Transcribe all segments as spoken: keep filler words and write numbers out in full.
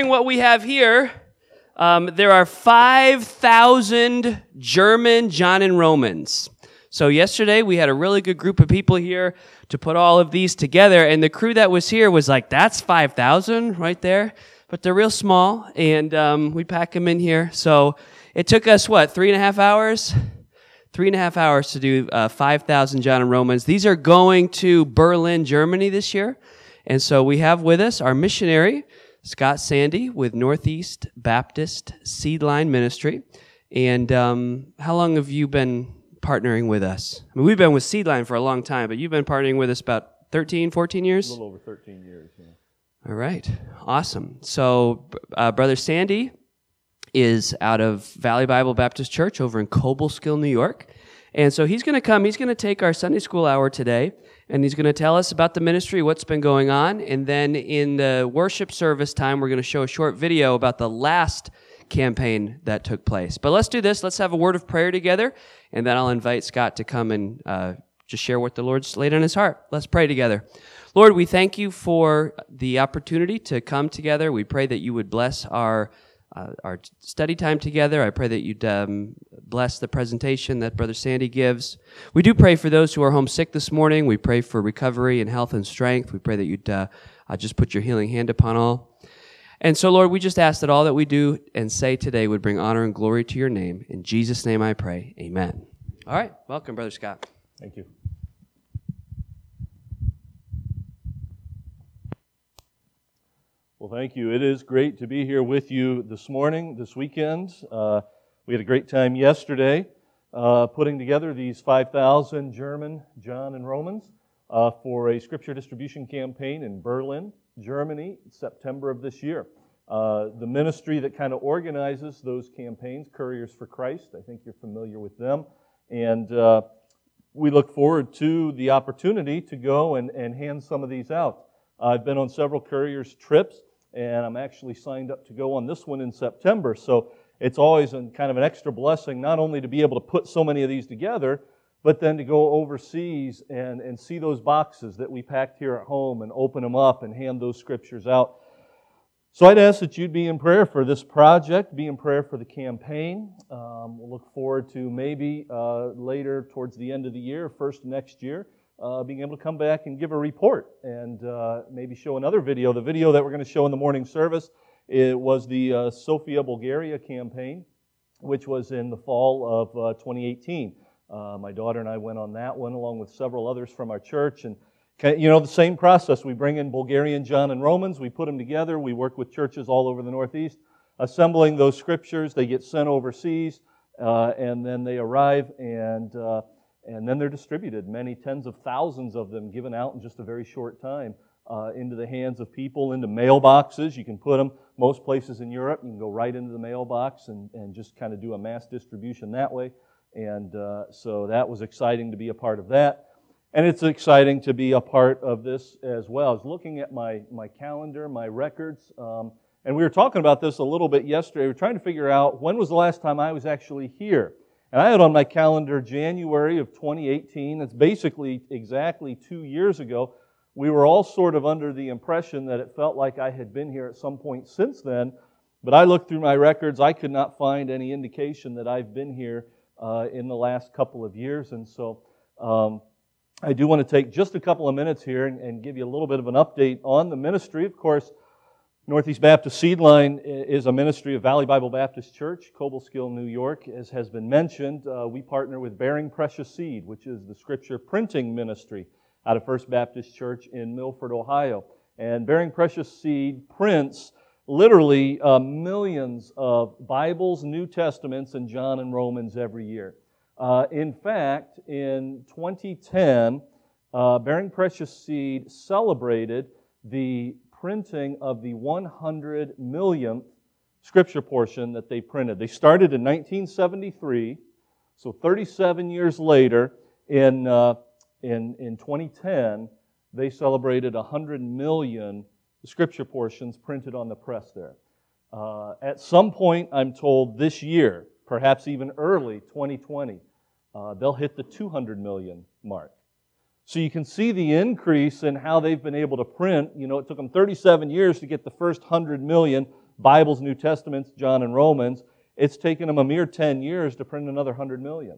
considering what we have here, um, there are five thousand German John and Romans. So yesterday we had a really good group of people here to put all of these together, and the crew that was here was like, that's five thousand right there, but they're real small, and um, we pack them in here. So it took us, what, three and a half hours? Three and a half hours to do uh, five thousand John and Romans. These are going to Berlin, Germany this year, and so we have with us our missionary, Scott Sandy, with Northeast Baptist Seedline Ministry. And um, how long have you been partnering with us? I mean, we've been with Seedline for a long time, but you've been partnering with us about thirteen, fourteen years? A little over thirteen years, yeah. All right. Awesome. So, uh, Brother Sandy is out of Valley Bible Baptist Church over in Cobleskill, New York. And so he's going to come, he's going to take our Sunday school hour today, and he's going to tell us about the ministry, what's been going on. And then in the worship service time, we're going to show a short video about the last campaign that took place. But let's do this. Let's have a word of prayer together, and then I'll invite Scott to come and uh, just share what the Lord's laid on his heart. Let's pray together. Lord, we thank you for the opportunity to come together. We pray that you would bless our uh, our study time together. I pray that you'd um, bless the presentation that Brother Sandy gives. We do pray for those who are homesick this morning. We pray for recovery and health and strength. We pray that you'd uh, uh, just put your healing hand upon all. And so, Lord, we just ask that all that we do and say today would bring honor and glory to your name. In Jesus' name I pray, amen. All right, welcome, Brother Scott. Thank you. Well, thank you. It is great to be here with you this morning, this weekend. Uh, we had a great time yesterday uh, putting together these five thousand German John and Romans uh, for a scripture distribution campaign in Berlin, Germany, September of this year. Uh, the ministry that kind of organizes those campaigns, Couriers for Christ, I think you're familiar with them. And uh, we look forward to the opportunity to go and, and hand some of these out. Uh, I've been on several Couriers trips, and I'm actually signed up to go on this one in September. So it's always a, kind of an extra blessing, not only to be able to put so many of these together, but then to go overseas and, and see those boxes that we packed here at home and open them up and hand those scriptures out. So I'd ask that you'd be in prayer for this project, be in prayer for the campaign. Um, we'll look forward to maybe uh, later towards the end of the year, first next year, uh, being able to come back and give a report and uh, maybe show another video. The video that we're going to show in the morning service, it was the uh, Sofia, Bulgaria campaign, which was in the fall of uh, twenty eighteen. Uh, my daughter and I went on that one along with several others from our church. And, you know, the same process. We bring in Bulgarian John and Romans. We put them together. We work with churches all over the Northeast, assembling those scriptures. They get sent overseas, uh, and then they arrive, and uh, and then they're distributed. Many tens of thousands of them given out in just a very short time uh, into the hands of people, into mailboxes. You can put them most places in Europe. You can go right into the mailbox and, and just kind of do a mass distribution that way. And uh, so that was exciting to be a part of that. And it's exciting to be a part of this as well. I was looking at my, my calendar, my records, um, and we were talking about this a little bit yesterday. We were trying to figure out when was the last time I was actually here. And I had on my calendar January of twenty eighteen. It's basically exactly two years ago. We were all sort of under the impression that it felt like I had been here at some point since then. But I looked through my records. I could not find any indication that I've been here uh, in the last couple of years. And so um, I do want to take just a couple of minutes here and, and give you a little bit of an update on the ministry. Of course, Northeast Baptist Seedline is a ministry of Valley Bible Baptist Church, Cobleskill, New York. As has been mentioned, uh, we partner with Bearing Precious Seed, which is the scripture printing ministry out of First Baptist Church in Milford, Ohio. And Bearing Precious Seed prints literally uh, millions of Bibles, New Testaments, and John and Romans every year. Uh, in fact, in twenty ten, uh, Bearing Precious Seed celebrated the printing of the one hundred millionth scripture portion that they printed. They started in nineteen seventy-three, so thirty-seven years later, in uh, in in twenty ten, they celebrated one hundred million scripture portions printed on the press there. Uh, at some point, I'm told this year, perhaps even early twenty twenty, uh, they'll hit the two hundred million mark. So you can see the increase in how they've been able to print. You know, it took them thirty-seven years to get the first one hundred million, Bibles, New Testaments, John and Romans, it's taken them a mere ten years to print another one hundred million.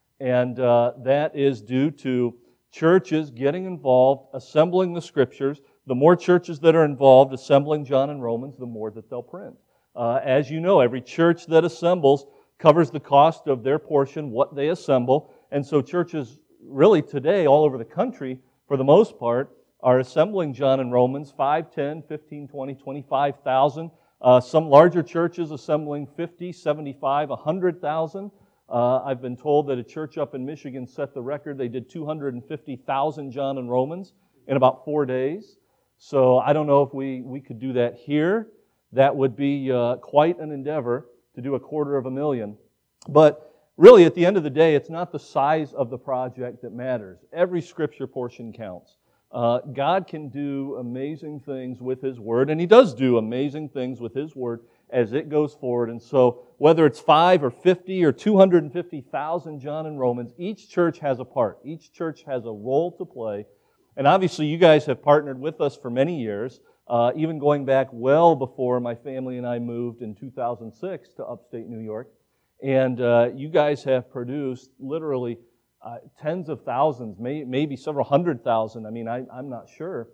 And uh, that is due to churches getting involved, assembling the Scriptures. The more churches that are involved assembling John and Romans, the more that they'll print. Uh, as you know, every church that assembles covers the cost of their portion, what they assemble. And so churches really today all over the country, for the most part, are assembling John and Romans, five, ten, fifteen, twenty, twenty-five thousand. Uh, some larger churches assembling fifty, seventy-five, one hundred thousand. Uh, I've been told that a church up in Michigan set the record. They did two hundred fifty thousand John and Romans in about four days. So I don't know if we, we could do that here. That would be uh, quite an endeavor to do a quarter of a million. But really, at the end of the day, it's not the size of the project that matters. Every Scripture portion counts. Uh, God can do amazing things with His Word, and He does do amazing things with His Word as it goes forward. And so, whether it's five or fifty or two hundred fifty thousand John and Romans, each church has a part. Each church has a role to play. And obviously, you guys have partnered with us for many years, uh, even going back well before my family and I moved in two thousand six to upstate New York. And uh, you guys have produced literally Uh, tens of thousands, may, maybe several hundred thousand. I mean, I, I'm not sure.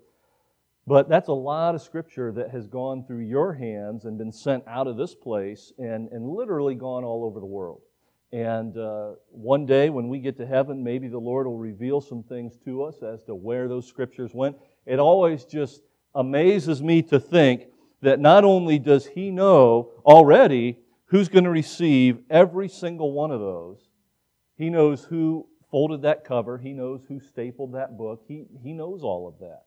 But that's a lot of Scripture that has gone through your hands and been sent out of this place and, and literally gone all over the world. And uh, one day when we get to heaven, maybe the Lord will reveal some things to us as to where those Scriptures went. It always just amazes me to think that not only does He know already who's going to receive every single one of those, He knows who folded that cover. He knows who stapled that book. He, he knows all of that.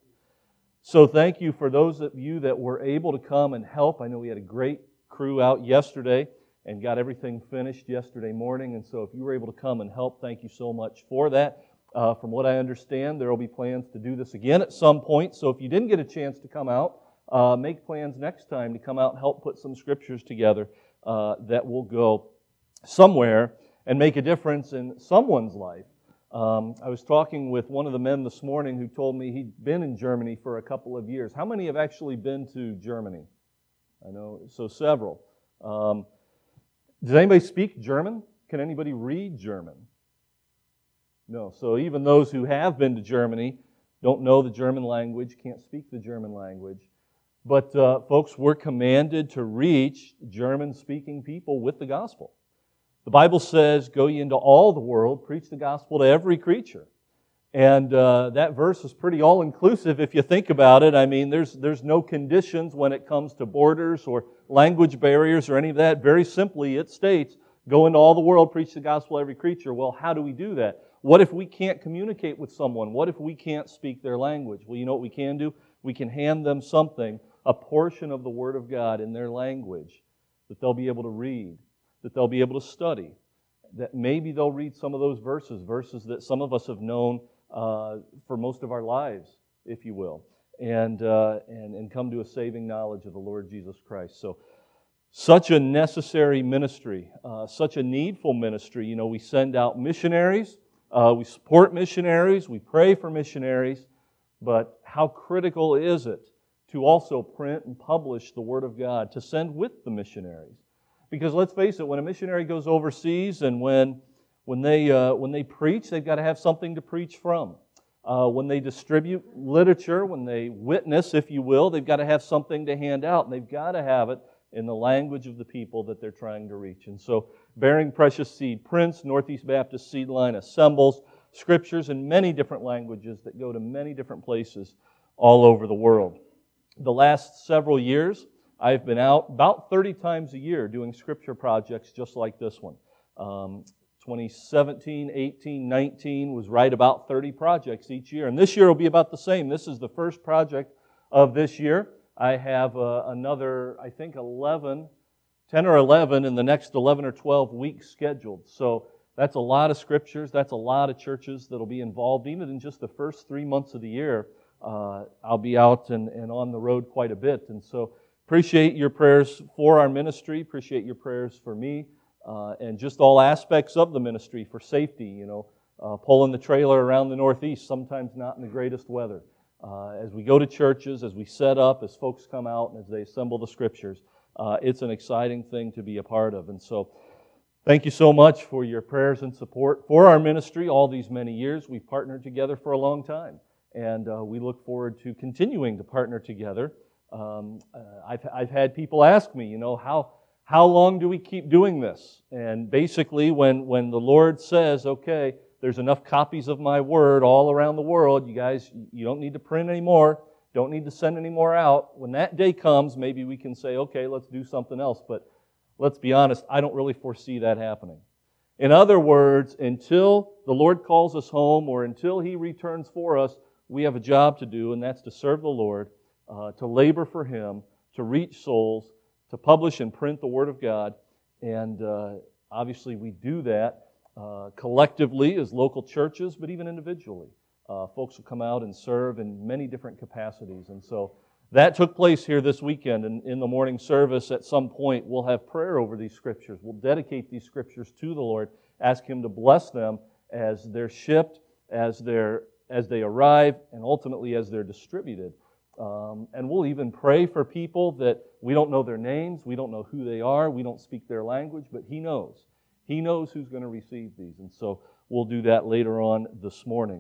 So thank you for those of you that were able to come and help. I know we had a great crew out yesterday and got everything finished yesterday morning. And so if you were able to come and help, thank you so much for that. Uh, from what I understand, there will be plans to do this again at some point. So if you didn't get a chance to come out, uh, make plans next time to come out and help put some Scriptures together uh, that will go somewhere and make a difference in someone's life. Um, I was talking with one of the men this morning who told me he'd been in Germany for a couple of years. How many have actually been to Germany? I know, so several. Um, does anybody speak German? Can anybody read German? No. So even those who have been to Germany don't know the German language, can't speak the German language. But uh, folks, we're commanded to reach German-speaking people with the gospel. The Bible says, go ye into all the world, preach the gospel to every creature. And uh, that verse is pretty all-inclusive if you think about it. I mean, there's there's no conditions when it comes to borders or language barriers or any of that. Very simply, it states, go into all the world, preach the gospel to every creature. Well, how do we do that? What if we can't communicate with someone? What if we can't speak their language? Well, you know what we can do? We can hand them something, a portion of the Word of God in their language that they'll be able to read, that they'll be able to study, that maybe they'll read some of those verses, verses that some of us have known uh, for most of our lives, if you will, and, uh, and, and come to a saving knowledge of the Lord Jesus Christ. So, such a necessary ministry, uh, such a needful ministry. You know, we send out missionaries, uh, we support missionaries, we pray for missionaries, but how critical is it to also print and publish the Word of God, to send with the missionaries? Because let's face it, when a missionary goes overseas and when when they uh, when they preach, they've got to have something to preach from. Uh, when they distribute literature, when they witness, if you will, they've got to have something to hand out, and they've got to have it in the language of the people that they're trying to reach. And so, Bearing Precious Seed prints, Northeast Baptist Seed Line assembles Scriptures in many different languages that go to many different places all over the world. The last several years, I've been out about thirty times a year doing Scripture projects just like this one. Um, twenty seventeen, eighteen, nineteen was right about thirty projects each year. And this year will be about the same. This is the first project of this year. I have uh, another, I think, eleven, ten or eleven in the next eleven or twelve weeks scheduled. So that's a lot of Scriptures. That's a lot of churches that will be involved. Even in just the first three months of the year, uh, I'll be out and, and on the road quite a bit. And so appreciate your prayers for our ministry. Appreciate your prayers for me. Uh, and just all aspects of the ministry for safety, you know, uh, pulling the trailer around the Northeast, sometimes not in the greatest weather. Uh, as we go to churches, as we set up, as folks come out, and as they assemble the Scriptures, uh, it's an exciting thing to be a part of. And so thank you so much for your prayers and support for our ministry all these many years. We've partnered together for a long time, and uh, we look forward to continuing to partner together. Um, uh, I've, I've had people ask me, you know, how how long do we keep doing this? And basically, when, when the Lord says, okay, there's enough copies of my word all around the world, you guys, you don't need to print anymore, don't need to send any more out. When that day comes, maybe we can say, okay, let's do something else. But let's be honest, I don't really foresee that happening. In other words, until the Lord calls us home or until He returns for us, we have a job to do, and that's to serve the Lord, uh, to labor for Him, to reach souls, to publish and print the Word of God. And uh, obviously we do that uh, collectively as local churches, but even individually. Uh, folks will come out and serve in many different capacities. And so that took place here this weekend. And in the morning service, at some point, we'll have prayer over these Scriptures. We'll dedicate these Scriptures to the Lord, ask Him to bless them as they're shipped, as they're as they arrive, and ultimately as they're distributed. Um, and we'll even pray for people that we don't know their names, we don't know who they are, we don't speak their language, but He knows. He knows who's going to receive these. And so we'll do that later on this morning.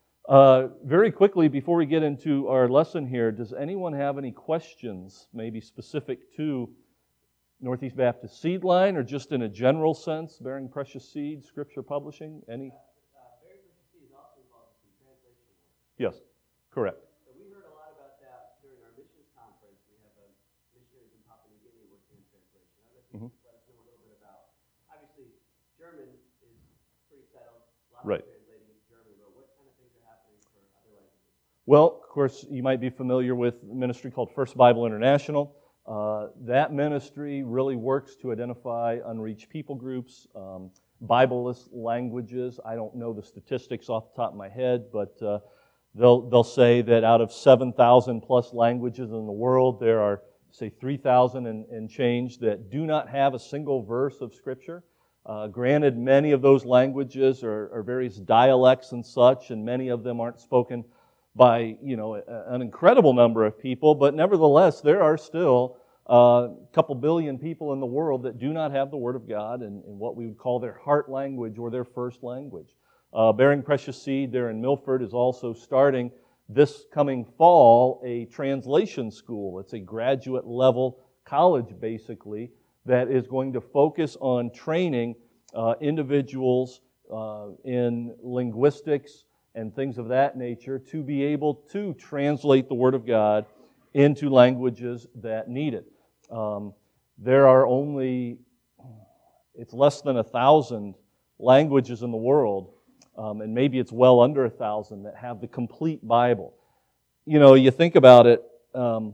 Uh, very quickly, before we get into our lesson here, does anyone have any questions, maybe specific to Northeast Baptist Seed Line, or just in a general sense, Bearing Precious Seed, Scripture Publishing? Any? Uh, Bearing Precious Seed is also involved in translation. Yes, correct. So we heard a lot about that during our missions conference. We have a missionaries in Papua New Guinea working in translation. I'd like to mm-hmm. let us know a little bit about. Obviously, German is pretty settled. A lot right. of translating into German, but what kind of things are happening for other languages? Well, of course, you might be familiar with a ministry called First Bible International. Uh, that ministry really works to identify unreached people groups, um, Bible-less languages. I don't know the statistics off the top of my head, but uh, they'll they'll say that out of seven thousand plus languages in the world, there are, say, three thousand and, and change that do not have a single verse of Scripture. Uh, granted, many of those languages are, are various dialects and such, and many of them aren't spoken by, you know, a, an incredible number of people, but nevertheless, there are still uh, a couple billion people in the world that do not have the Word of God in, in what we would call their heart language or their first language. Uh, Bearing Precious Seed there in Milford is also starting this coming fall a translation school. It's a graduate level college, basically, that is going to focus on training uh, individuals uh, in linguistics and things of that nature to be able to translate the Word of God into languages that need it. Um, there are only, it's less than a thousand languages in the world, um, and maybe it's well under a thousand that have the complete Bible. You know, you think about it, um,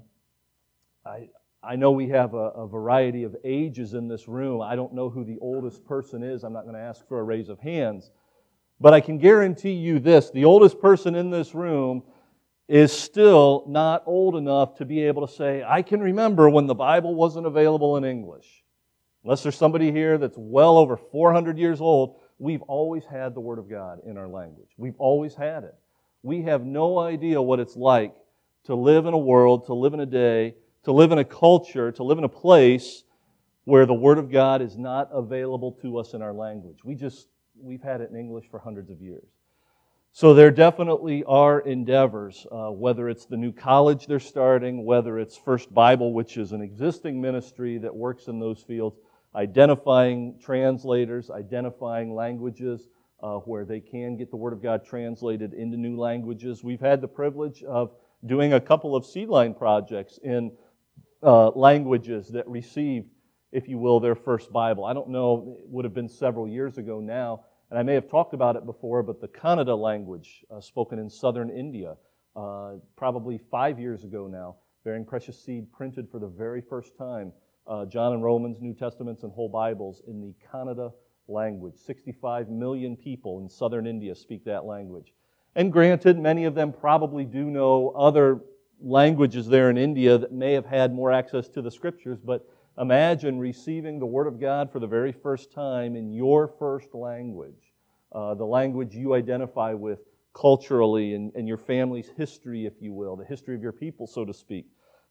I I know we have a, a variety of ages in this room. I don't know who the oldest person is. I'm not going to ask for a raise of hands. But I can guarantee you this, the oldest person in this room is still not old enough to be able to say, I can remember when the Bible wasn't available in English. Unless there's somebody here that's well over four hundred years old, we've always had the Word of God in our language. We've always had it. We have no idea what it's like to live in a world, to live in a day, to live in a culture, to live in a place where the Word of God is not available to us in our language. We just We've had it in English for hundreds of years. So there definitely are endeavors, uh, whether it's the new college they're starting, whether it's First Bible, which is an existing ministry that works in those fields, identifying translators, identifying languages uh, where they can get the Word of God translated into new languages. We've had the privilege of doing a couple of Seedline projects in uh, languages that received, if you will, their first Bible. I don't know, it would have been several years ago now, and I may have talked about it before, but the Kannada language uh, spoken in southern India, uh, probably five years ago now, Bearing Precious Seed printed for the very first time uh, John and Romans, New Testaments, and whole Bibles in the Kannada language. sixty-five million people in southern India speak that language. And granted, many of them probably do know other languages there in India that may have had more access to the Scriptures, but imagine receiving the Word of God for the very first time in your first language, uh, the language you identify with culturally and, and your family's history, if you will, the history of your people, so to speak.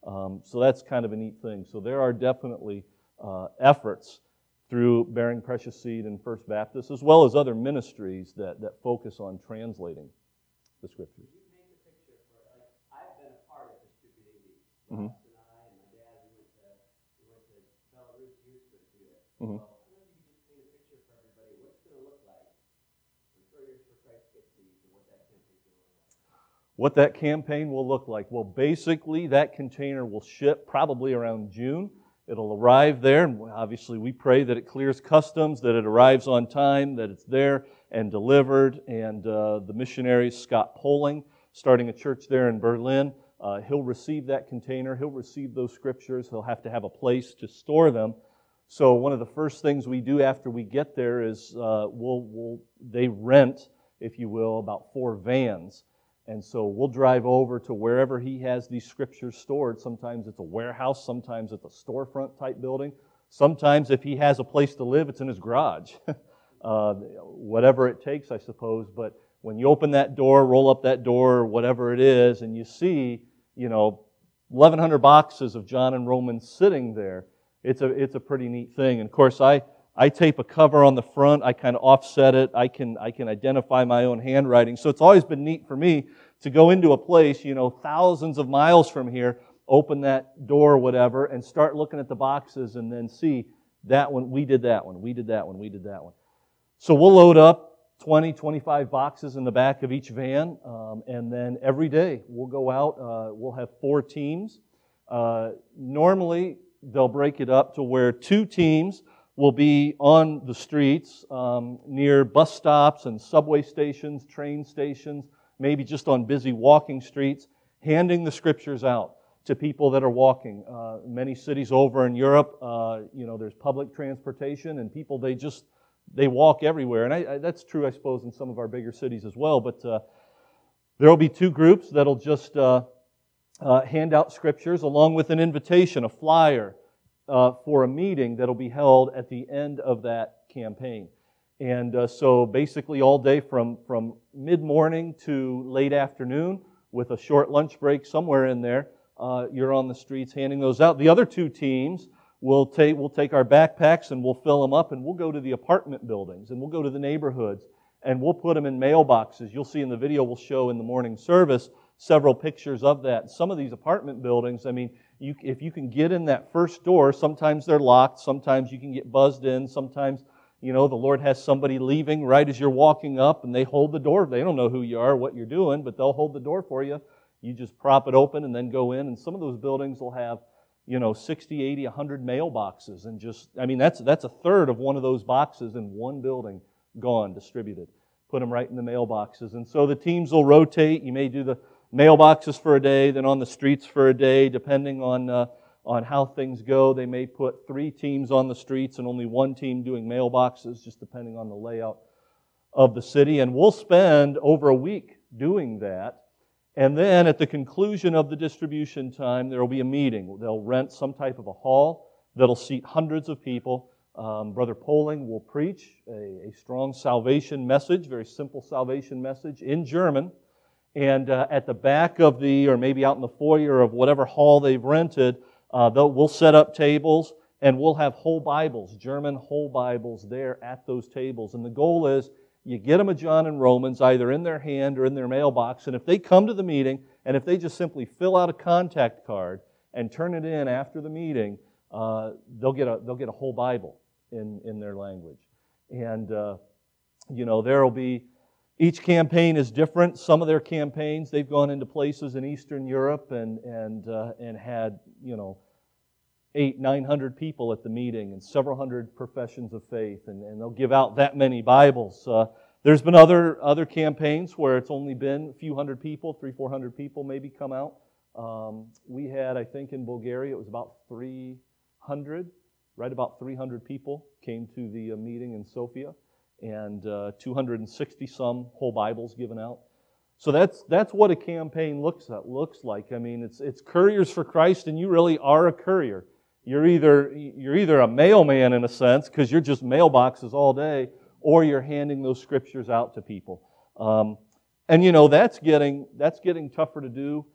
Um, so that's kind of a neat thing. So there are definitely uh, efforts through Bearing Precious Seed and First Baptist, as well as other ministries that, that focus on translating the Scriptures. You paint the picture for, like, I've been a part of distributing these. Mm-hmm. Ross and I and my dad, we went to, we went to Belarus Youth to do it. Mm-hmm. So I don't know if you could just paint a picture for everybody what it's going to look like when Couriers for Christ gets these and what that campaign's going to look like. What that campaign will look like? Well, basically, that container will ship probably around June. It'll arrive there, and obviously we pray that it clears customs, that it arrives on time, that it's there and delivered. And uh, the missionary, Scott Poling, starting a church there in Berlin, uh, he'll receive that container. He'll receive those scriptures. He'll have to have a place to store them. So one of the first things we do after we get there is uh, we'll, we'll they rent, if you will, about four vans. And so we'll drive over to wherever he has these scriptures stored. Sometimes it's a warehouse, sometimes it's a storefront type building. Sometimes if he has a place to live, it's in his garage. uh, whatever it takes, I suppose. But when you open that door, roll up that door, whatever it is, and you see, you know, eleven hundred boxes of John and Romans sitting there, it's a it's a pretty neat thing. And of course, I I tape a cover on the front. I kind of offset it. I can I can identify my own handwriting. So it's always been neat for me to go into a place, you know, thousands of miles from here, open that door or whatever, and start looking at the boxes and then see that one, we did that one, we did that one, we did that one. So we'll load up twenty, twenty-five boxes in the back of each van, um, and then every day we'll go out. Uh, we'll have four teams. Uh, normally, they'll break it up to where two teams will be on the streets um, near bus stops and subway stations, train stations, maybe just on busy walking streets, handing the scriptures out to people that are walking. Uh, many cities over in Europe, uh, you know, there's public transportation, and people, they just, they walk everywhere. And I, I, that's true, I suppose, in some of our bigger cities as well. But uh, there will be two groups that'll just uh, uh, hand out scriptures along with an invitation, a flyer, Uh, for a meeting that will be held at the end of that campaign. And uh, so basically all day from, from mid-morning to late afternoon, with a short lunch break somewhere in there, uh, you're on the streets handing those out. The other two teams will take, we'll take our backpacks and we'll fill them up, and we'll go to the apartment buildings and we'll go to the neighborhoods and we'll put them in mailboxes. You'll see in the video we'll show in the morning service several pictures of that. Some of these apartment buildings, I mean, You, if you can get in that first door, sometimes they're locked, sometimes you can get buzzed in, sometimes, you know, the Lord has somebody leaving right as you're walking up and they hold the door. They don't know who you are, what you're doing, but they'll hold the door for you. You just prop it open and then go in, and some of those buildings will have, you know, sixty, eighty, one hundred mailboxes, and just, I mean, that's that's a third of one of those boxes in one building gone, distributed. Put them right in the mailboxes. And so the teams will rotate. You may do the mailboxes for a day, then on the streets for a day, depending on uh, on how things go. They may put three teams on the streets and only one team doing mailboxes, just depending on the layout of the city. And we'll spend over a week doing that. And then at the conclusion of the distribution time, there will be a meeting. They'll rent some type of a hall that'll seat hundreds of people. Um, Brother Poling will preach a, a strong salvation message, very simple salvation message in German. And uh, at the back of the, or maybe out in the foyer of whatever hall they've rented, uh, we'll set up tables, and we'll have whole Bibles, German whole Bibles there at those tables. And the goal is, you get them a John and Romans either in their hand or in their mailbox, and if they come to the meeting, and if they just simply fill out a contact card and turn it in after the meeting, uh, they'll get a they'll get a whole Bible in, in their language. And, uh, you know, there will be, each campaign is different. Some of their campaigns, they've gone into places in Eastern Europe and and uh, and had, you know, eight, nine hundred people at the meeting and several hundred professions of faith, and, and they'll give out that many Bibles. Uh, there's been other other campaigns where it's only been a few hundred people, three, four hundred people maybe come out. Um, we had, I think, in Bulgaria, it was about three hundred, right about three hundred people came to the uh, meeting in Sofia. And uh, two hundred sixty some whole Bibles given out. So that's that's what a campaign looks at, looks like. I mean, it's it's Couriers for Christ, and you really are a courier. You're either you're either a mailman in a sense, because you're just mailboxes all day, or you're handing those scriptures out to people. Um, and you know that's getting that's getting tougher to do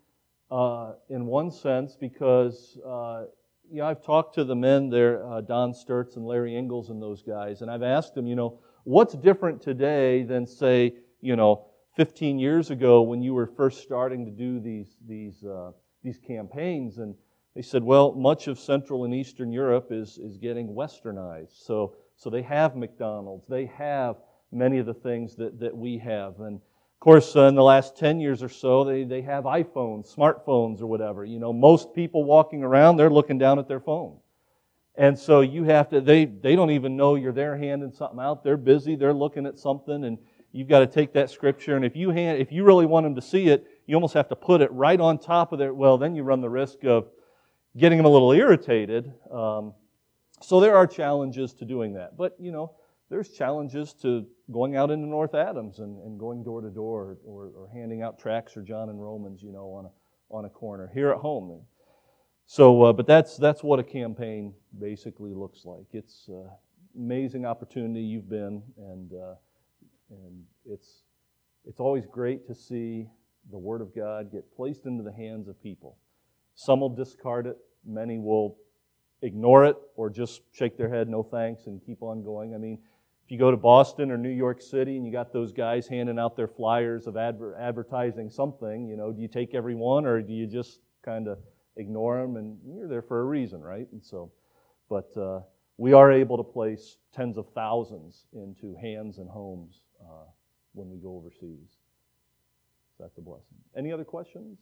uh, in one sense because uh, yeah, I've talked to the men there, uh, Don Sturts and Larry Ingalls and those guys, and I've asked them, you know, what's different today than, say, you know, fifteen years ago when you were first starting to do these these uh, these campaigns? And they said, well, much of Central and Eastern Europe is is getting westernized. So so they have McDonald's, they have many of the things that, that we have. And of course, uh, in the last ten years or so, they, they have iPhones, smartphones or whatever. You know, most people walking around, they're looking down at their phone. And so you have to, they, they don't even know you're there handing something out. They're busy, they're looking at something, and you've got to take that scripture, and if you hand, if you really want them to see it, you almost have to put it right on top of their, well, then you run the risk of getting them a little irritated. Um, so there are challenges to doing that. But, you know, there's challenges to going out into North Adams and, and going door to door or, or handing out tracts or John and Romans, you know, on a, on a corner here at home. And so, uh, but that's that's what a campaign basically looks like. It's an amazing opportunity you've been, and uh, and it's it's always great to see the Word of God get placed into the hands of people. Some will discard it, many will ignore it or just shake their head, no thanks, and keep on going. I mean, if you go to Boston or New York City and you got those guys handing out their flyers of adver- advertising something, you know, do you take every one or do you just kind of ignore them? And you're there for a reason, right? And so, but uh, we are able to place tens of thousands into hands and homes uh, when we go overseas. That's a blessing. Any other questions?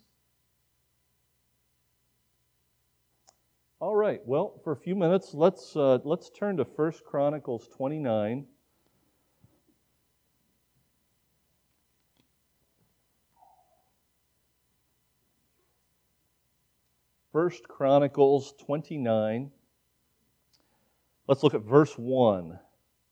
All right. Well, for a few minutes, let's uh, let's turn to First Chronicles twenty-nine. First Chronicles twenty-nine. Let's look at verse one.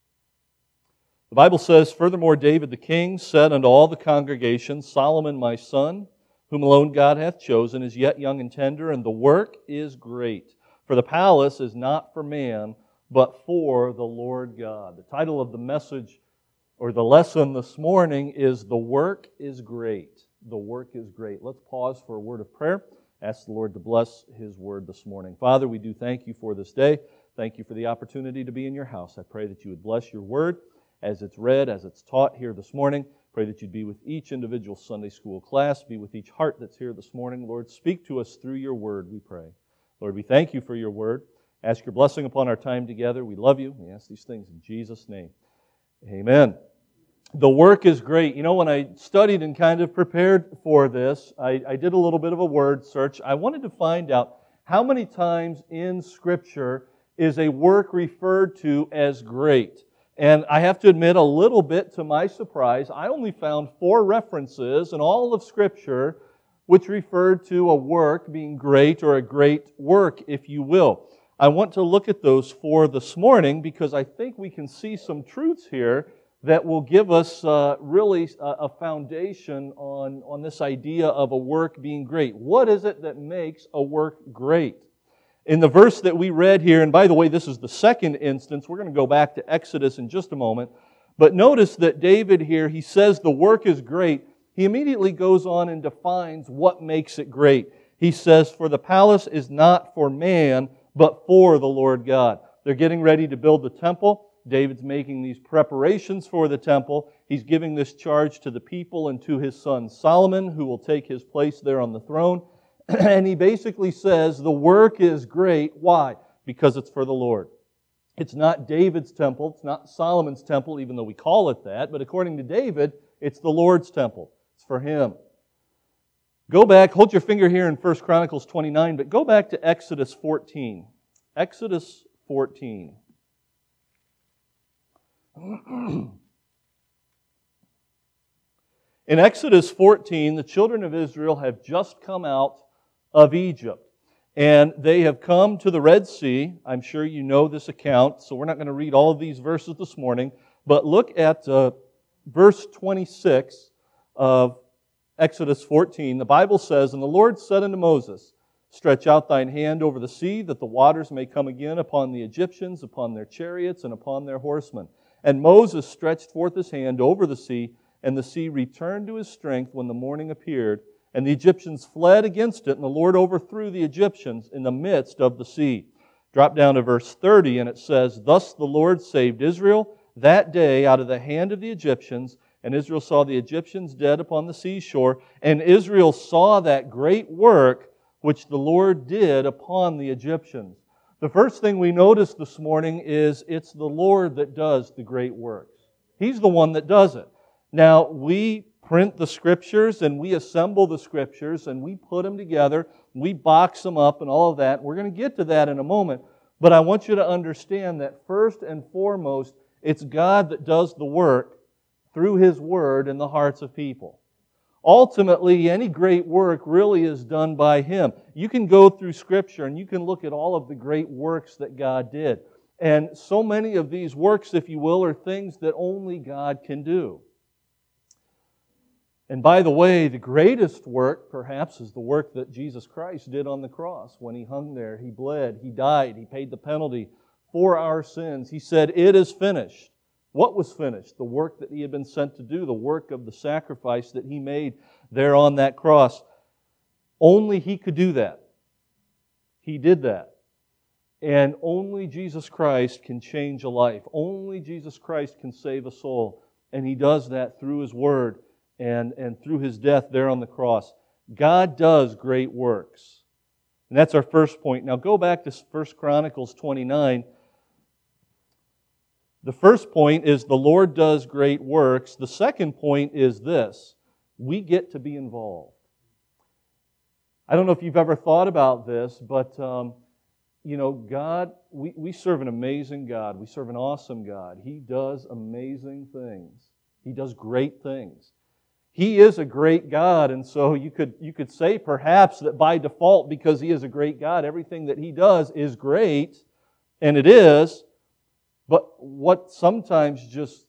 The Bible says, "Furthermore, David the king said unto all the congregation, Solomon my son, whom alone God hath chosen, is yet young and tender, and the work is great. For the palace is not for man, but for the Lord God." The title of the message or the lesson this morning is "The Work is Great." The work is great. Let's pause for a word of prayer. Ask the Lord to bless His word this morning. Father, we do thank You for this day. Thank You for the opportunity to be in Your house. I pray that You would bless Your word as it's read, as it's taught here this morning. Pray that You'd be with each individual Sunday school class, be with each heart that's here this morning. Lord, speak to us through Your word, we pray. Lord, we thank You for Your word. Ask Your blessing upon our time together. We love You. We ask these things in Jesus' name. Amen. The work is great. You know, when I studied and kind of prepared for this, I, I did a little bit of a word search. I wanted to find out how many times in Scripture is a work referred to as great. And I have to admit, a little bit to my surprise, I only found four references in all of Scripture which referred to a work being great or a great work, if you will. I want to look at those four this morning because I think we can see some truths here that will give us uh, really a, a foundation on, on this idea of a work being great. What is it that makes a work great? In the verse that we read here, and by the way, this is the second instance. We're going to go back to Exodus in just a moment. But notice that David here, he says the work is great. He immediately goes on and defines what makes it great. He says, "For the palace is not for man, but for the Lord God." They're getting ready to build the temple. David's making these preparations for the temple. He's giving this charge to the people and to his son Solomon, who will take his place there on the throne. And he basically says the work is great. Why? Because it's for the Lord. It's not David's temple. It's not Solomon's temple, even though we call it that. But according to David, it's the Lord's temple. It's for Him. Go back, hold your finger here in First Chronicles twenty-nine, but go back to Exodus fourteen. Exodus fourteen. In Exodus fourteen, the children of Israel have just come out of Egypt. And they have come to the Red Sea. I'm sure you know this account, so we're not going to read all of these verses this morning. But look at uh, verse twenty-six of Exodus fourteen. The Bible says, "And the Lord said unto Moses, Stretch out thine hand over the sea, that the waters may come again upon the Egyptians, upon their chariots, and upon their horsemen. And Moses stretched forth his hand over the sea, and the sea returned to his strength when the morning appeared, And the Egyptians fled against it, and the Lord overthrew the Egyptians in the midst of the sea. Drop down to verse thirty, and it says, Thus the Lord saved Israel that day out of the hand of the Egyptians, and Israel saw the Egyptians dead upon the seashore, and Israel saw that great work which the Lord did upon the Egyptians. The first thing we notice this morning is it's the Lord that does the great works. He's the one that does it. Now, we print the Scriptures and we assemble the Scriptures and we put them together, we box them up and all of that. We're going to get to that in a moment. But I want you to understand that first and foremost, it's God that does the work through His Word in the hearts of people. Ultimately, any great work really is done by Him. You can go through Scripture and you can look at all of the great works that God did. And so many of these works, if you will, are things that only God can do. And by the way, the greatest work, perhaps, is the work that Jesus Christ did on the cross. When He hung there, He bled, He died, He paid the penalty for our sins. He said, "It is finished." What was finished? The work that He had been sent to do, the work of the sacrifice that He made there on that cross. Only He could do that. He did that. And only Jesus Christ can change a life. Only Jesus Christ can save a soul. And He does that through His Word. And, and through His death there on the cross. God does great works. And that's our first point. Now go back to First Chronicles twenty-nine. The first point is the Lord does great works. The second point is this: we get to be involved. I don't know if you've ever thought about this, but um, you know, God, we, we serve an amazing God. We serve an awesome God. He does amazing things. He does great things. He is a great God, and so you could you could say perhaps that by default, because He is a great God, everything that He does is great, and it is. But what sometimes just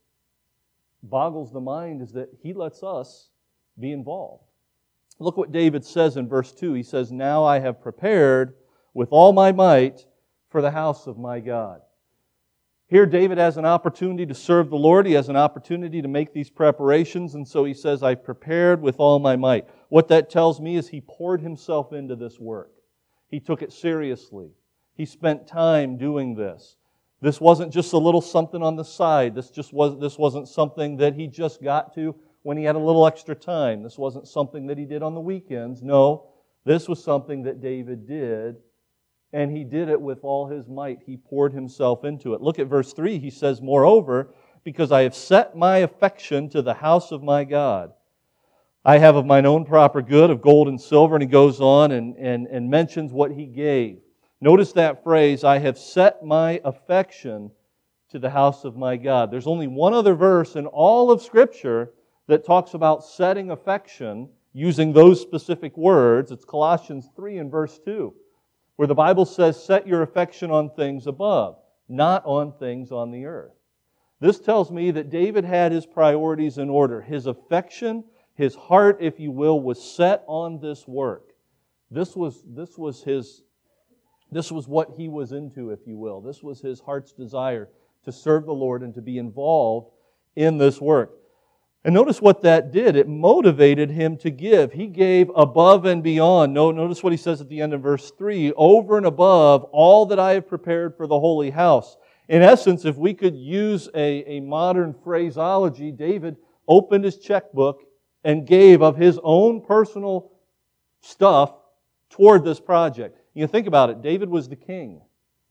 boggles the mind is that He lets us be involved. Look what David says in verse two. He says, "Now I have prepared with all my might for the house of my God." Here David has an opportunity to serve the Lord. He has an opportunity to make these preparations. And so he says, "I prepared with all my might." What that tells me is he poured himself into this work. He took it seriously. He spent time doing this. This wasn't just a little something on the side. This just was, this wasn't something that he just got to when he had a little extra time. This wasn't something that he did on the weekends. No, this was something that David did. And he did it with all his might. He poured himself into it. Look at verse three. He says, "Moreover, because I have set my affection to the house of my God, I have of mine own proper good of gold and silver." And he goes on and, and, and mentions what he gave. Notice that phrase, "I have set my affection to the house of my God." There's only one other verse in all of Scripture that talks about setting affection using those specific words. It's Colossians three and verse two. Where the Bible says, "Set your affection on things above, not on things on the earth." This tells me that David had his priorities in order. His affection, his heart, if you will, was set on this work. This was, this was his, this was what he was into, if you will. This was his heart's desire to serve the Lord and to be involved in this work. And notice what that did. It motivated him to give. He gave above and beyond. Notice what he says at the end of verse three. "Over and above all that I have prepared for the holy house." In essence, if we could use a, a modern phraseology, David opened his checkbook and gave of his own personal stuff toward this project. You think about it. David was the king.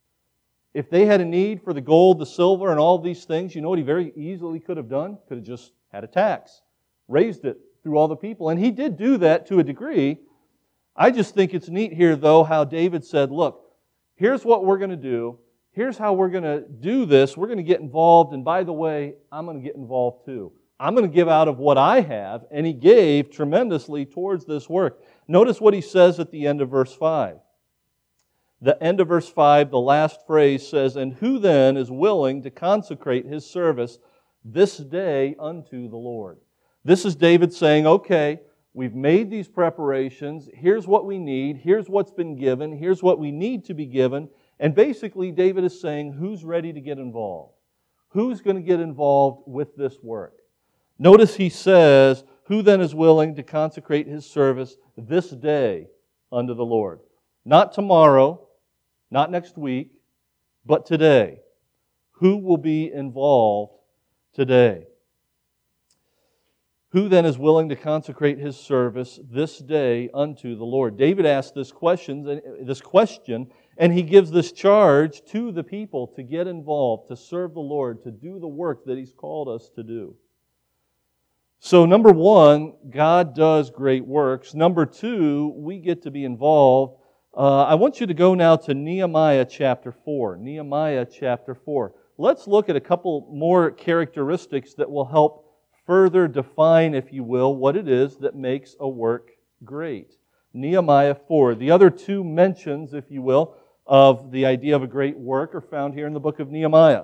If they had a need for the gold, the silver, and all these things, you know what he very easily could have done? Could have just had a tax, raised it through all the people. And he did do that to a degree. I just think it's neat here, though, how David said, "Look, here's what we're going to do. Here's how we're going to do this. We're going to get involved. And by the way, I'm going to get involved too. I'm going to give out of what I have." And he gave tremendously towards this work. Notice what he says at the end of verse five. The end of verse five, the last phrase says, "And who then is willing to consecrate his service this day unto the Lord?" This is David saying, okay, we've made these preparations. Here's what we need. Here's what's been given. Here's what we need to be given. And basically, David is saying, who's ready to get involved? Who's going to get involved with this work? Notice he says, Who then is willing to consecrate his service this day unto the Lord? Not tomorrow, not next week, but today. Who will be involved today? Who then is willing to consecrate his service this day unto the Lord? David asked this question, this question, and he gives this charge to the people to get involved, to serve the Lord, to do the work that He's called us to do. So number one, God does great works. Number two, we get to be involved. Uh, I want you to go now to Nehemiah chapter four. Nehemiah chapter four. Let's look at a couple more characteristics that will help further define, if you will, what it is that makes a work great. Nehemiah four. The other two mentions, if you will, of the idea of a great work are found here in the book of Nehemiah.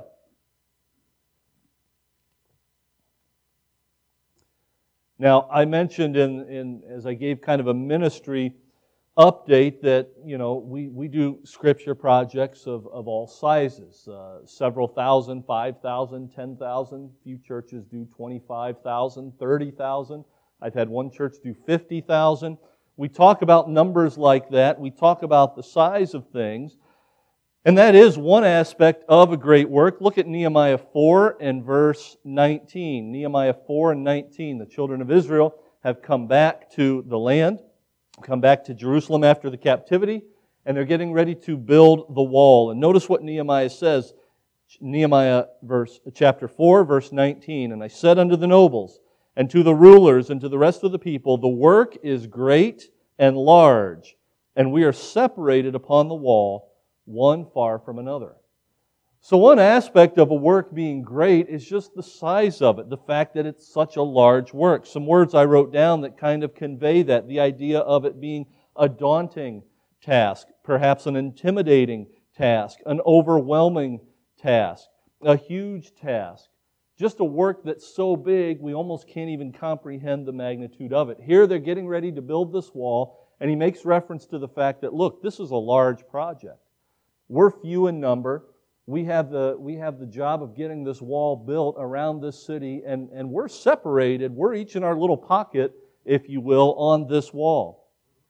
Now, I mentioned in, in as I gave kind of a ministry update that, you know, we, we do scripture projects of, of all sizes. Uh, several thousand, five thousand, ten thousand. A few churches do twenty-five thousand, thirty thousand. I've had one church do fifty thousand. We talk about numbers like that. We talk about the size of things. And that is one aspect of a great work. Look at Nehemiah four and verse nineteen. Nehemiah four and nineteen. The children of Israel have come back to the land, come back to Jerusalem after the captivity, and they're getting ready to build the wall. And notice what Nehemiah says. Nehemiah verse, chapter four, verse nineteen. And I said unto the nobles, and to the rulers, and to the rest of the people, the work is great and large, and we are separated upon the wall, one far from another. So one aspect of a work being great is just the size of it, the fact that it's such a large work. Some words I wrote down that kind of convey that, the idea of it being a daunting task, perhaps an intimidating task, an overwhelming task, a huge task. Just a work that's so big we almost can't even comprehend the magnitude of it. Here they're getting ready to build this wall, and he makes reference to the fact that, look, this is a large project. We're few in number. We have the, we have the job of getting this wall built around this city, and, and we're separated. We're each in our little pocket, if you will, on this wall.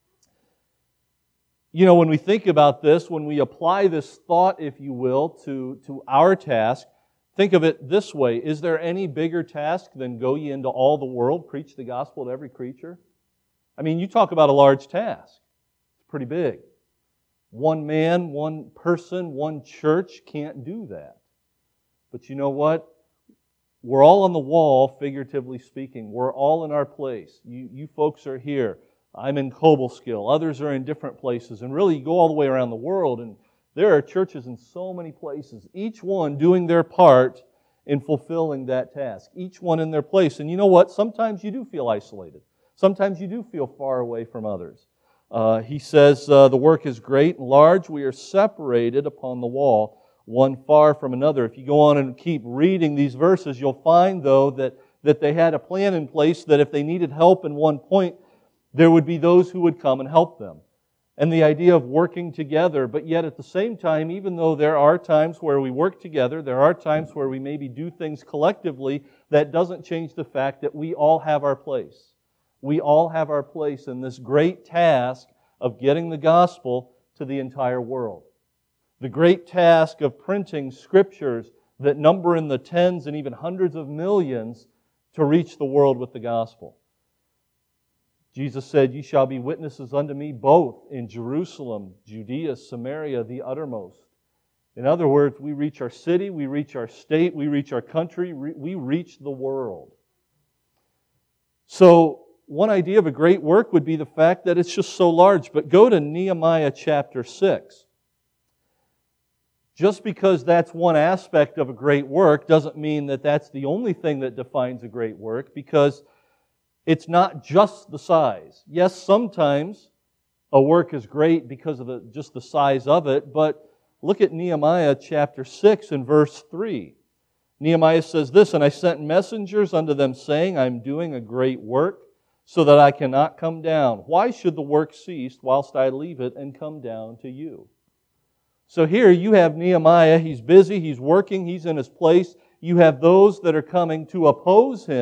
You know, when we think about this, when we apply this thought, if you will, to, to our task, think of it this way. Is there any bigger task than go ye into all the world, preach the gospel to every creature? I mean, you talk about a large task. It's pretty big. One man, one person, one church can't do that. But you know what? We're all on the wall, figuratively speaking. We're all in our place. You, you folks are here. I'm in Cobleskill. Others are in different places. And really, you go all the way around the world, and there are churches in so many places, each one doing their part in fulfilling that task. Each one in their place. And you know what? Sometimes you do feel isolated. Sometimes you do feel far away from others. Uh, he says, uh, the work is great and large. We are separated upon the wall, one far from another. If you go on and keep reading these verses, you'll find, though, that, that they had a plan in place that if they needed help in one point, there would be those who would come and help them. And the idea of working together, but yet at the same time, even though there are times where we work together, there are times where we maybe do things collectively, that doesn't change the fact that we all have our place. We all have our place in this great task of getting the gospel to the entire world. The great task of printing scriptures that number in the tens and even hundreds of millions to reach the world with the gospel. Jesus said, "Ye shall be witnesses unto me both in Jerusalem, Judea, Samaria, the uttermost." In other words, we reach our city, we reach our state, we reach our country, we reach the world. So, one idea of a great work would be the fact that it's just so large. But go to Nehemiah chapter six. Just because that's one aspect of a great work doesn't mean that that's the only thing that defines a great work, because it's not just the size. Yes, sometimes a work is great because of the, just the size of it, but look at Nehemiah chapter six and verse three. Nehemiah says this, "And I sent messengers unto them, saying, I am doing a great work, so that I cannot come down. Why should the work cease whilst I leave it and come down to you?" So here you have Nehemiah. He's busy, he's working, he's in his place. You have those that are coming to oppose him,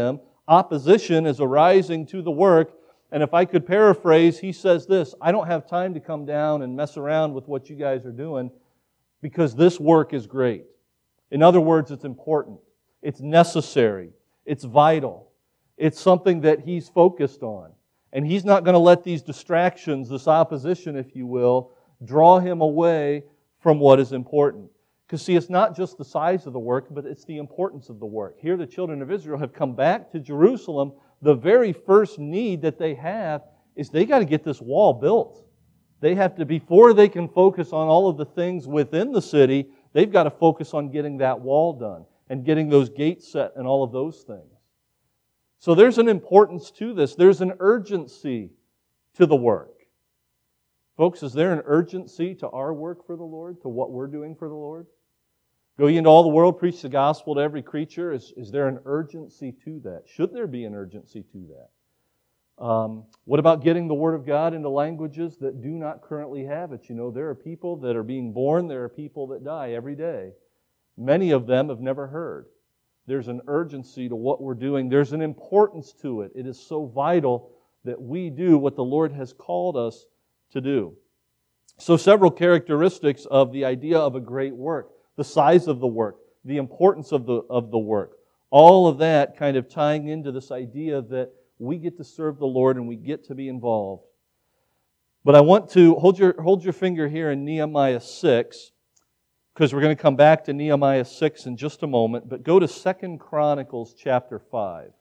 opposition is arising to the work. And if I could paraphrase, he says this: I don't have time to come down and mess around with what you guys are doing because this work is great. In other words, it's important. It's necessary. It's vital. It's something that he's focused on. And he's not going to let these distractions, this opposition, if you will, draw him away from what is important. Because see, it's not just the size of the work, but it's the importance of the work. Here the children of Israel have come back to Jerusalem. The very first need that they have is they got to get this wall built. They have to, before they can focus on all of the things within the city, they've got to focus on getting that wall done and getting those gates set and all of those things. So there's an importance to this. There's an urgency to the work. Folks, is there an urgency to our work for the Lord, to what we're doing for the Lord? Go ye into all the world, preach the gospel to every creature. Is, is there an urgency to that? Should there be an urgency to that? Um, what about getting the Word of God into languages that do not currently have it? You know, there are people that are being born, there are people that die every day. Many of them have never heard. There's an urgency to what we're doing. There's an importance to it. It is so vital that we do what the Lord has called us to do. So several characteristics of the idea of a great work. The size of the work, the importance of the, of the work. All of that kind of tying into this idea that we get to serve the Lord and we get to be involved. But I want to hold your, hold your finger here in Nehemiah six, because we're going to come back to Nehemiah six in just a moment, but go to Second Chronicles chapter five.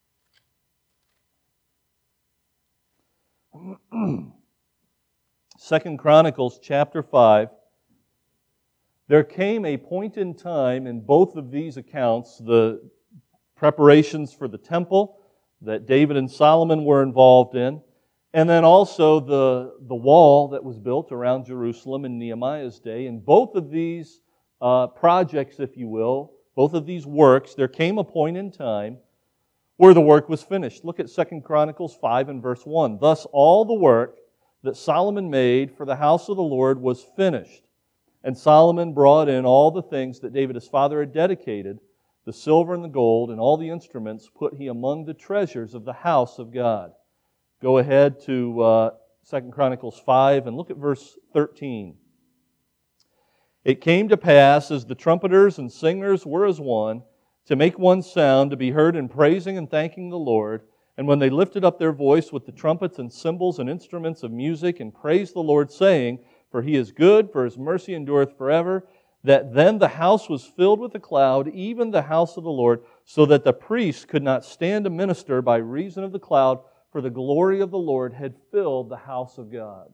Second Chronicles chapter five. There came a point in time in both of these accounts, the preparations for the temple that David and Solomon were involved in, and then also the, the wall that was built around Jerusalem in Nehemiah's day. In both of these uh, projects, if you will, both of these works, there came a point in time where the work was finished. Look at Second Chronicles five and verse one. Thus all the work that Solomon made for the house of the Lord was finished. And Solomon brought in all the things that David his father had dedicated, the silver and the gold, and all the instruments put he among the treasures of the house of God. Go ahead to uh, Second Chronicles five and look at verse thirteen. It came to pass, as the trumpeters and singers were as one, to make one sound, to be heard in praising and thanking the Lord, and when they lifted up their voice with the trumpets and cymbals and instruments of music, and praised the Lord, saying, For He is good, for His mercy endureth forever, that then the house was filled with a cloud, even the house of the Lord, so that the priests could not stand to minister by reason of the cloud, for the glory of the Lord had filled the house of God.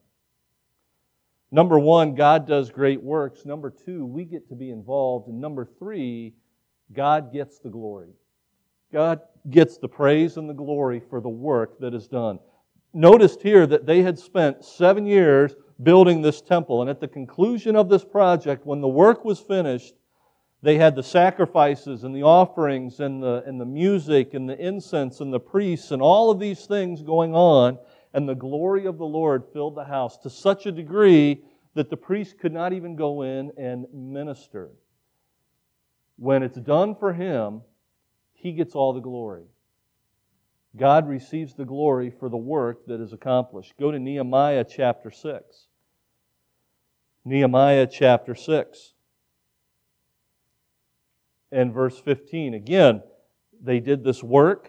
Number one, God does great works. Number two, we get to be involved. And number three, God gets the glory. God gets the praise and the glory for the work that is done. Noticed here that they had spent seven years building this temple, and at the conclusion of this project, when the work was finished, they had the sacrifices and the offerings and the, and the music and the incense and the priests and all of these things going on, and the glory of the Lord filled the house to such a degree that the priests could not even go in and minister. When it's done for Him, He gets all the glory. God receives the glory for the work that is accomplished. Go to Nehemiah chapter six. Nehemiah chapter six. And verse fifteen. Again, they did this work.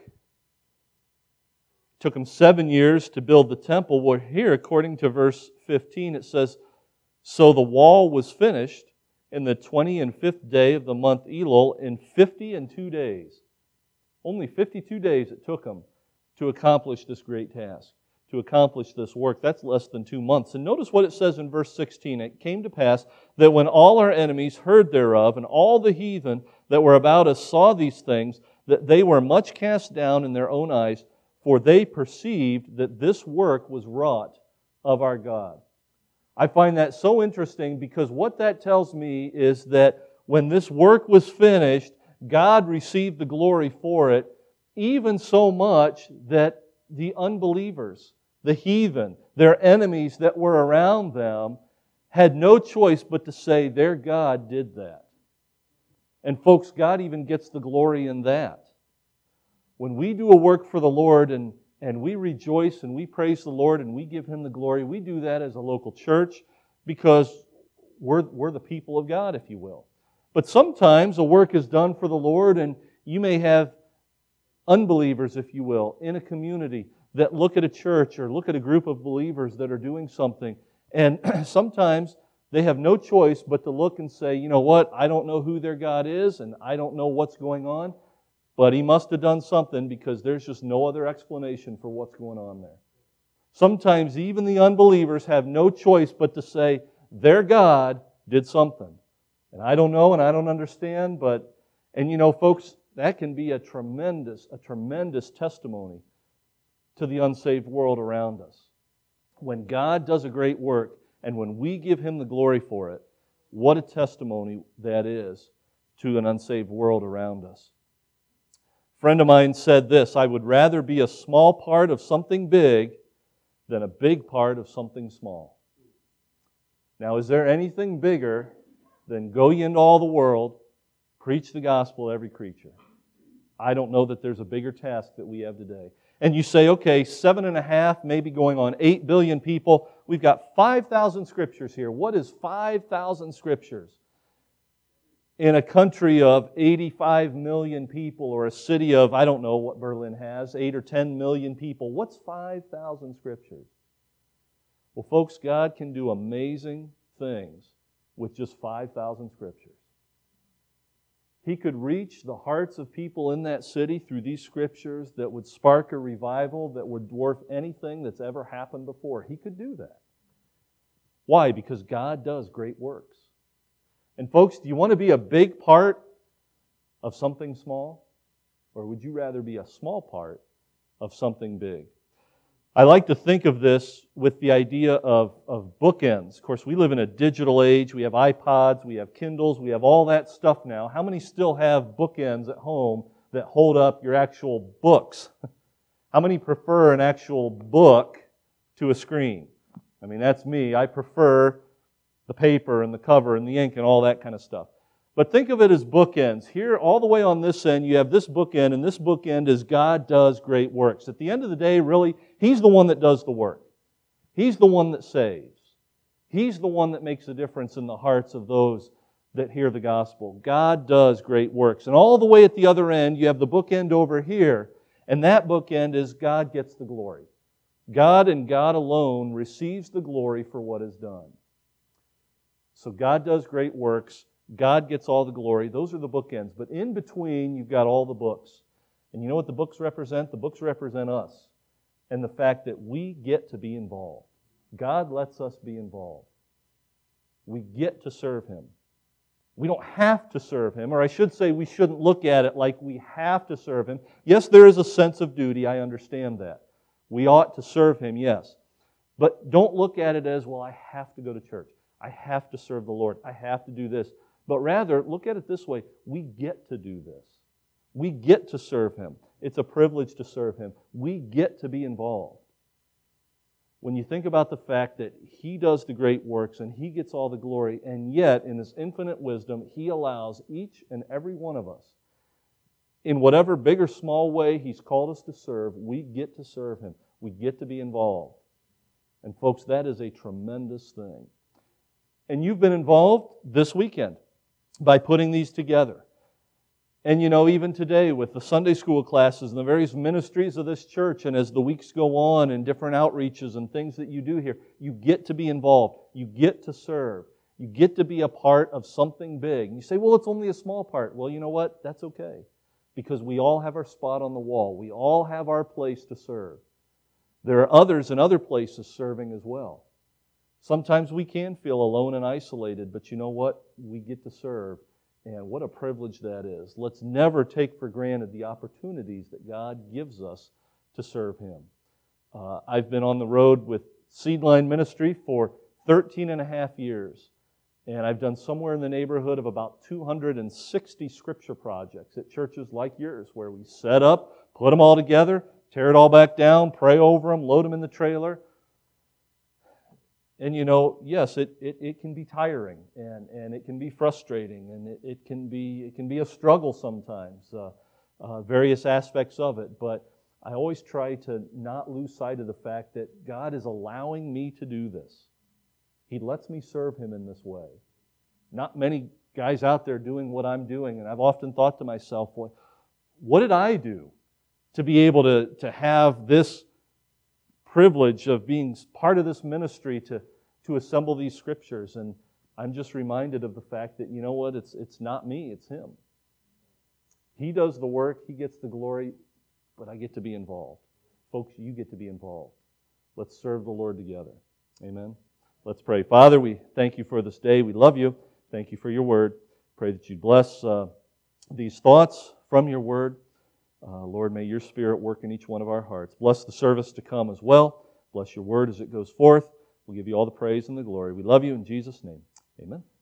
It took them seven years to build the temple. Well, here, according to verse fifteen, it says, So the wall was finished in the twenty and fifth day of the month Elul in fifty and two days. Only fifty-two days it took them to accomplish this great task, to accomplish this work. That's less than two months. And notice what it says in verse sixteen. It came to pass that when all our enemies heard thereof, and all the heathen that were about us saw these things, that they were much cast down in their own eyes, for they perceived that this work was wrought of our God. I find that so interesting, because what that tells me is that when this work was finished, God received the glory for it, even so much that the unbelievers, the heathen, their enemies that were around them, had no choice but to say their God did that. And folks, God even gets the glory in that. When we do a work for the Lord and, and we rejoice and we praise the Lord and we give Him the glory, we do that as a local church because we're, we're the people of God, if you will. But sometimes a work is done for the Lord and you may have unbelievers, if you will, in a community that look at a church or look at a group of believers that are doing something. And sometimes they have no choice but to look and say, you know what, I don't know who their God is and I don't know what's going on, but He must have done something because there's just no other explanation for what's going on there. Sometimes even the unbelievers have no choice but to say their God did something. And I don't know and I don't understand, but, and you know, folks, that can be a tremendous, a tremendous testimony to the unsaved world around us. When God does a great work and when we give Him the glory for it, what a testimony that is to an unsaved world around us. A friend of mine said this, I would rather be a small part of something big than a big part of something small. Now, is there anything bigger than go ye into all the world, preach the gospel to every creature? I don't know that there's a bigger task that we have today. And you say, okay, seven and a half, maybe going on eight billion people. We've got five thousand scriptures here. What is five thousand scriptures? In a country of eighty-five million people or a city of, I don't know what Berlin has, eight or ten million people. What's five thousand scriptures? Well, folks, God can do amazing things with just five thousand scriptures. He could reach the hearts of people in that city through these scriptures that would spark a revival that would dwarf anything that's ever happened before. He could do that. Why? Because God does great works. And folks, do you want to be a big part of something small? Or would you rather be a small part of something big? I like to think of this with the idea of, of bookends. Of course, we live in a digital age. We have iPods, we have Kindles, we have all that stuff now. How many still have bookends at home that hold up your actual books? How many prefer an actual book to a screen? I mean, that's me. I prefer the paper and the cover and the ink and all that kind of stuff. But think of it as bookends. Here, all the way on this end, you have this bookend, and this bookend is God does great works. At the end of the day, really, He's the one that does the work. He's the one that saves. He's the one that makes a difference in the hearts of those that hear the gospel. God does great works. And all the way at the other end, you have the bookend over here, and that bookend is God gets the glory. God and God alone receives the glory for what is done. So God does great works. God gets all the glory. Those are the bookends. But in between, you've got all the books. And you know what the books represent? The books represent us and the fact that we get to be involved. God lets us be involved. We get to serve Him. We don't have to serve Him, or I should say we shouldn't look at it like we have to serve Him. Yes, there is a sense of duty. I understand that. We ought to serve Him, yes. But don't look at it as, well, I have to go to church. I have to serve the Lord. I have to do this. But rather, look at it this way. We get to do this. We get to serve Him. It's a privilege to serve Him. We get to be involved. When you think about the fact that He does the great works and He gets all the glory, and yet, in His infinite wisdom, He allows each and every one of us, in whatever big or small way He's called us to serve, we get to serve Him. We get to be involved. And folks, that is a tremendous thing. And you've been involved this weekend by putting these together. And you know, even today with the Sunday school classes and the various ministries of this church, and as the weeks go on and different outreaches and things that you do here, you get to be involved. You get to serve. You get to be a part of something big. And you say, well, it's only a small part. Well, you know what? That's okay. Because we all have our spot on the wall. We all have our place to serve. There are others in other places serving as well. Sometimes we can feel alone and isolated, but you know what? We get to serve, and what a privilege that is. Let's never take for granted the opportunities that God gives us to serve Him. Uh, I've been on the road with Seedline Ministry for thirteen and a half years, and I've done somewhere in the neighborhood of about two hundred sixty scripture projects at churches like yours, where we set up, put them all together, tear it all back down, pray over them, load them in the trailer. And you know, yes, it, it, it can be tiring and, and it can be frustrating and it, it can be it can be a struggle sometimes. Uh, uh, various aspects of it, but I always try to not lose sight of the fact that God is allowing me to do this. He lets me serve Him in this way. Not many guys out there doing what I'm doing, and I've often thought to myself, what, what did I do to be able to, to have this privilege of being part of this ministry to, to assemble these scriptures? And I'm just reminded of the fact that, you know what, it's, it's not me, it's Him. He does the work, He gets the glory, but I get to be involved. Folks, you get to be involved. Let's serve the Lord together. Amen. Let's pray. Father, we thank You for this day. We love You. Thank You for Your word. Pray that You bless uh, these thoughts from Your word. Uh, Lord, may Your Spirit work in each one of our hearts. Bless the service to come as well. Bless Your word as it goes forth. We'll give You all the praise and the glory. We love You in Jesus' name. Amen.